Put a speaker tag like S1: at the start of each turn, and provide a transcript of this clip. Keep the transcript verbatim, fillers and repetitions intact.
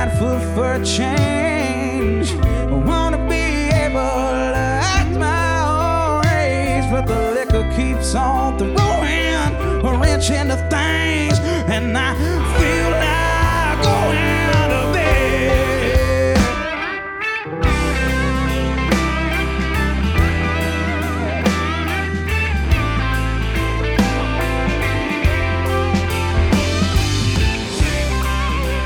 S1: got foot for change. I wanna be able to act my own race, but the liquor keeps on throwing a wrench into things, and I feel like